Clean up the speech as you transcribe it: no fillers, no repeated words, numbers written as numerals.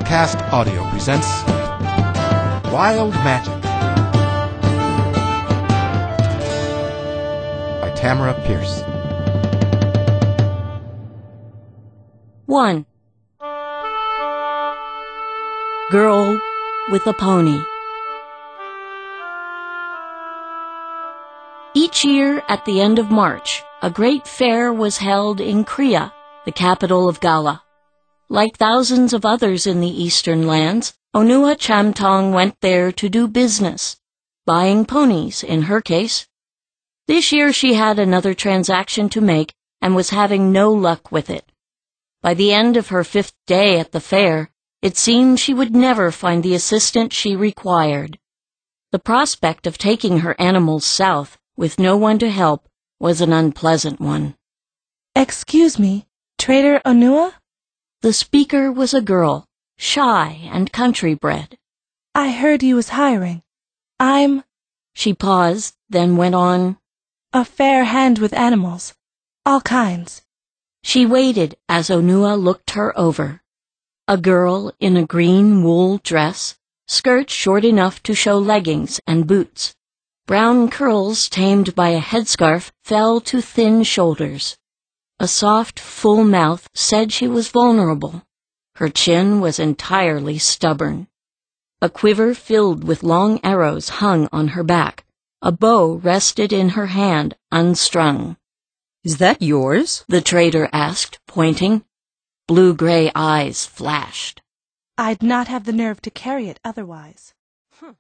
Paracast Audio presents Wild Magic by Tamara Pierce. 1. Girl with a Pony. Each year at the end of March, a great fair was held in Kriya, the capital of Gala. Like thousands of others in the eastern lands, Onua Chamtong went there to do business, buying ponies in her case. This year she had another transaction to make and was having no luck with it. By the end of her 5th day at the fair, it seemed she would never find the assistant she required. The prospect of taking her animals south with no one to help was an unpleasant one. "Excuse me, Trader Onua?" The speaker was a girl, shy and country-bred. "I heard you was hiring. I'm—" She paused, then went on, "a fair hand with animals, all kinds." She waited as Onua looked her over. A girl in a green wool dress, skirt short enough to show leggings and boots. Brown curls tamed by a headscarf fell to thin shoulders. A soft, full mouth said she was vulnerable. Her chin was entirely stubborn. A quiver filled with long arrows hung on her back. A bow rested in her hand, unstrung. "Is that yours?" the trader asked, pointing. Blue-gray eyes flashed. "I'd not have the nerve to carry it otherwise."